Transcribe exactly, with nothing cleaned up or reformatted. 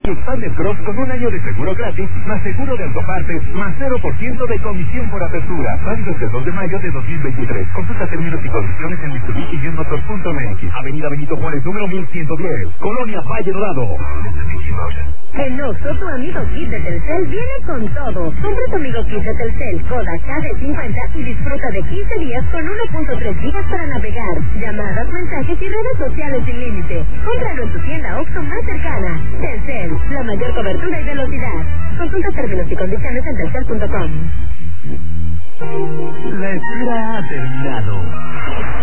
Y Expander Cross con un año de seguro gratis, más seguro de autopartes, más cero por ciento de comisión por apertura. Válido hasta el dos de mayo de dos mil veintitrés. Consulta términos y condiciones en Mitsubishi y Motors punto m x. Avenida Benito Juárez, número mil ciento diez. Colonia Valle Dorado. En Oxxo, tu amigo Kit de Telcel viene con todo. Compra tu amigo Kit de Telcel, Kodak K D cincuenta y disfruta de quince días con uno punto tres gigas para navegar, llamadas, mensajes y redes sociales sin límite. Cómpralo en tu tienda Oxxo más cercana. Telcel, la mayor cobertura y velocidad. Consulta términos y condiciones en telcel punto com. La espera ha terminado.